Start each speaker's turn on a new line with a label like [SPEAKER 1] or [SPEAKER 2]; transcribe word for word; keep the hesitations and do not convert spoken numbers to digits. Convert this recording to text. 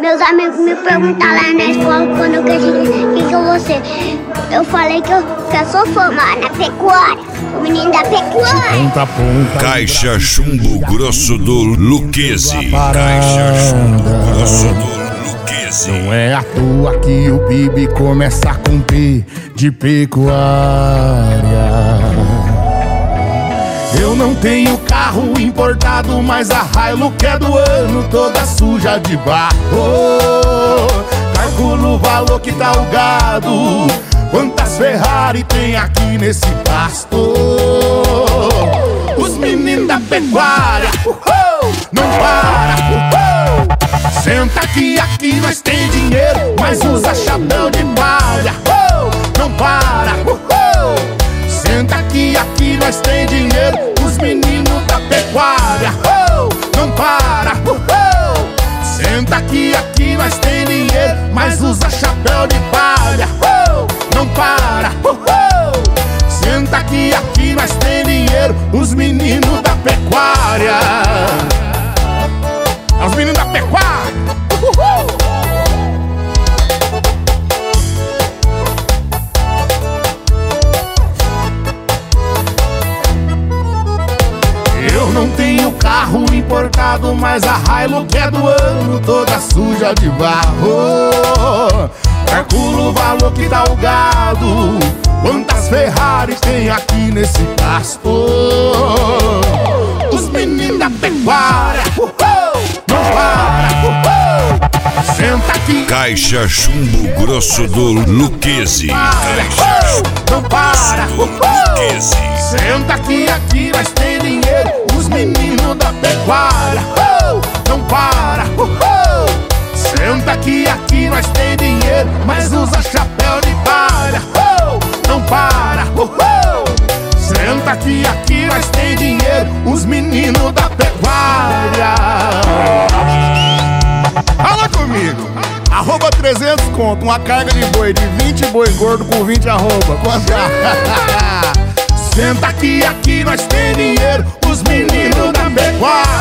[SPEAKER 1] Meus amigos me perguntaram lá na escola quando eu cresci, o que que eu vou ser? Eu falei que eu, que eu sou formada na pecuária, o menino da pecuária.
[SPEAKER 2] Ponta, ponta,
[SPEAKER 3] Caixa Chumbo Grosso do Luquezzi. Caixa Chumbo Grosso do Luquezzi.
[SPEAKER 2] Não é à toa que o P I B começa com P de pecuária. Eu não tenho carro importado, mas a Hilux é do ano, toda suja de barro. Calculo o valor que tá o gado, quantas Ferrari tem aqui nesse pasto. Os meninos da pecuária, uhul, não para, uhul. Senta aqui, aqui nós tem dinheiro, mas usa chapéu de palha, uhul, não para, uhul. Senta aqui, aqui nós tem dinheiro, os meninos da pecuária, oh, não para, uh, oh. Senta aqui, aqui nós tem dinheiro, mas usa chapéu de palha, oh, não para, uh, oh. Senta aqui, aqui nós tem dinheiro, os meninos da pecuária. É os meninos da pecuária, uh, uh. Eu não tenho carro importado, mas a Hilux é do ano, toda suja de barro. Calculo o valor que dá o gado, quantas Ferrari tem aqui nesse pasto. Os meninos da pecuária, uhul, não para, uhul. Senta aqui.
[SPEAKER 3] Caixa Chumbo Grosso do Luquezzi. Caixa Chumbo
[SPEAKER 2] não para,
[SPEAKER 3] Grosso do
[SPEAKER 2] uhul.
[SPEAKER 3] Luquezzi.
[SPEAKER 2] Senta aqui, aqui nós tem dinheiro, os meninos da pecuária, oh, não para, uhul. Senta aqui, aqui nós tem dinheiro, mas usa chapéu de palha, oh, não para, uhul. Senta aqui, aqui nós tem dinheiro, os meninos da pecuária. Fala comigo! Arroba trezentos conto, uma carga de boi de vinte boi gordo com vinte arroba. Quanto? Senta aqui, aqui nós tem dinheiro, os meninos da pecuária.